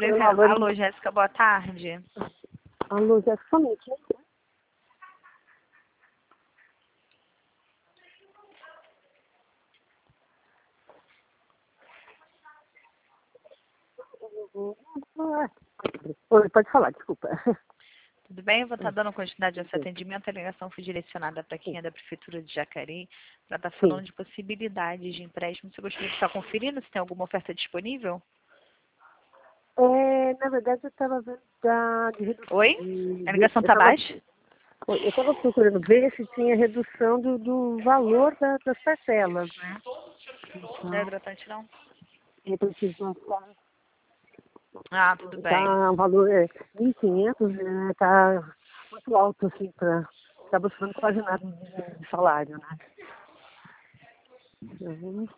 Alô, Jéssica, boa tarde. Alô, Jéssica, somente. Oi, pode falar, desculpa. Tudo bem? Eu vou estar dando continuidade a esse atendimento. A ligação foi direcionada para quem é da Prefeitura de Jacareí, para estar falando de possibilidades de empréstimo. Você gostaria de estar conferindo se tem alguma oferta disponível? Na verdade, eu estava vendo de redução. Oi? A ligação está baixa? Eu estava procurando ver se tinha redução do valor das parcelas, né? Não é hidratante, não? Eu preciso Ah, tudo bem. tá, o valor é 1.500, né? Tá muito alto, assim, tá buscando quase nada de salário, né?